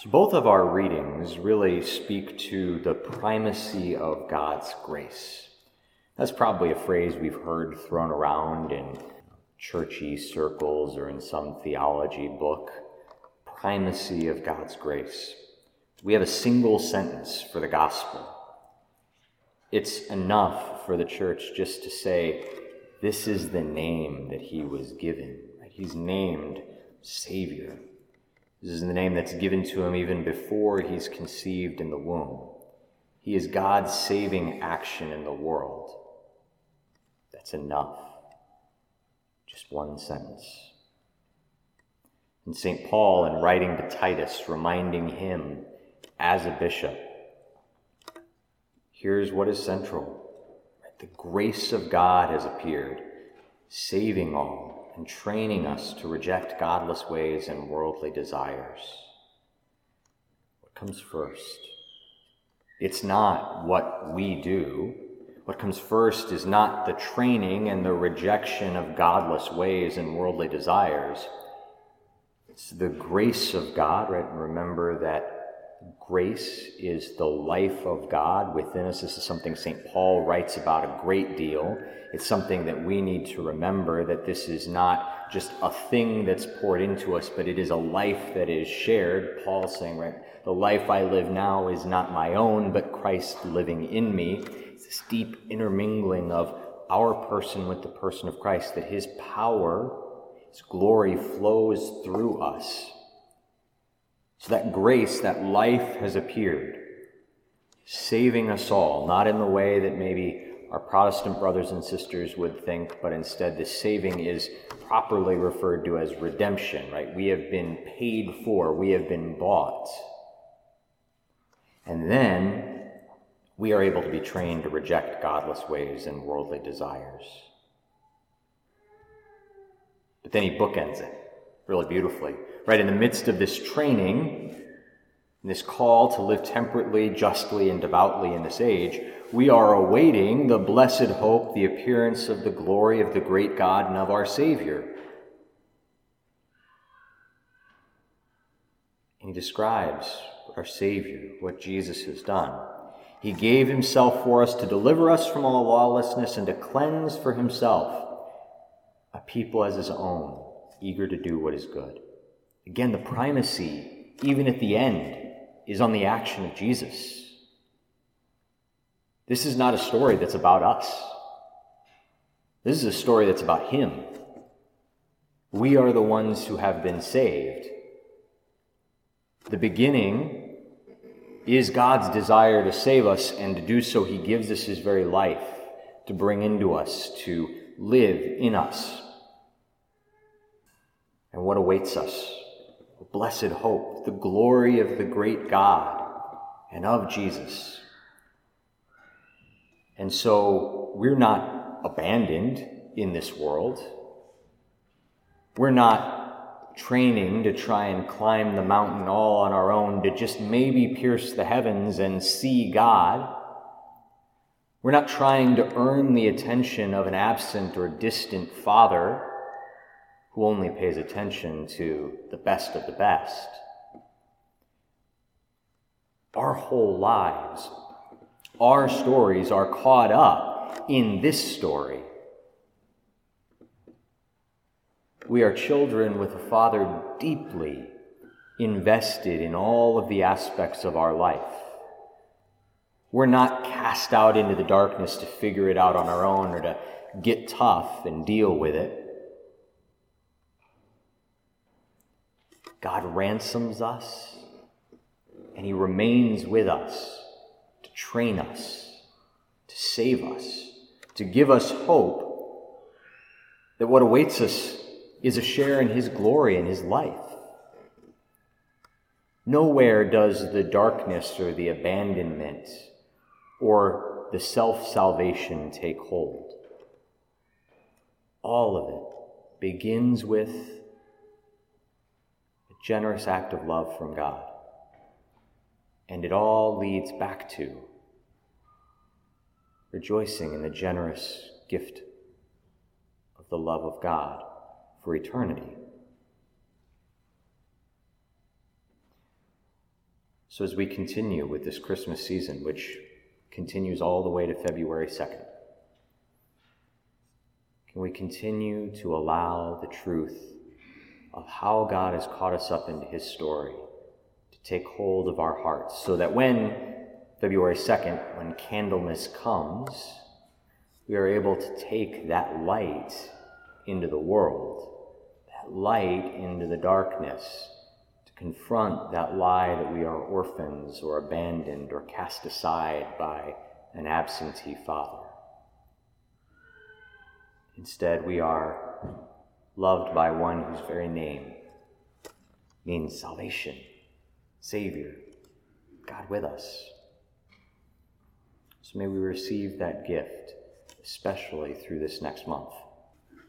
So both of our readings really speak to the primacy of God's grace. That's probably a phrase we've heard thrown around in churchy circles or in some theology book. Primacy of God's grace. We have a single sentence for the gospel. It's enough for the church just to say, this is the name that he was given. He's named Savior. This is the name that's given to him even before he's conceived in the womb. He is God's saving action in the world. That's enough. Just one sentence. And St. Paul, in writing to Titus, reminding him as a bishop, here's what is central. The grace of God has appeared, saving all and training us to reject godless ways and worldly desires. What comes first? It's not what we do. What comes first is not the training and the rejection of godless ways and worldly desires. It's the grace of God, right? Remember that grace is the life of God within us. This is something St. Paul writes about a great deal. It's something that we need to remember, that this is not just a thing that's poured into us, but it is a life that is shared. Paul's saying, right, the life I live now is not my own, but Christ living in me. It's this deep intermingling of our person with the person of Christ, that his power, his glory flows through us. So that grace, that life has appeared, saving us all, not in the way that maybe our Protestant brothers and sisters would think, but instead the saving is properly referred to as redemption, right? We have been paid for, we have been bought. And then we are able to be trained to reject godless ways and worldly desires. But then he bookends it really beautifully. Right in the midst of this training, this call to live temperately, justly, and devoutly in this age, we are awaiting the blessed hope, the appearance of the glory of the great God and of our Savior. And he describes our Savior, what Jesus has done. He gave himself for us to deliver us from all lawlessness and to cleanse for himself a people as his own, eager to do what is good. Again, the primacy, even at the end, is on the action of Jesus. This is not a story that's about us. This is a story that's about him. We are the ones who have been saved. The beginning is God's desire to save us, and to do so he gives us his very life to bring into us, to live in us. And what awaits us? The blessed hope, the glory of the great God and of Jesus. And so we're not abandoned in this world. We're not training to try and climb the mountain all on our own, to just maybe pierce the heavens and see God. We're not trying to earn the attention of an absent or distant Father who only pays attention to the best of the best. Our whole lives, our stories are caught up in this story. We are children with a Father deeply invested in all of the aspects of our life. We're not cast out into the darkness to figure it out on our own or to get tough and deal with it. God ransoms us, and he remains with us to train us, to save us, to give us hope that what awaits us is a share in his glory and his life. Nowhere does the darkness or the abandonment or the self-salvation take hold. All of it begins with generous act of love from God. And it all leads back to rejoicing in the generous gift of the love of God for eternity. So as we continue with this Christmas season, which continues all the way to February 2nd, can we continue to allow the truth of how God has caught us up into his story to take hold of our hearts, so that when February 2nd, when Candlemas comes, we are able to take that light into the world, that light into the darkness, to confront that lie that we are orphans or abandoned or cast aside by an absentee father. Instead, we are loved by one whose very name means salvation, Savior, God with us. So may we receive that gift, especially through this next month.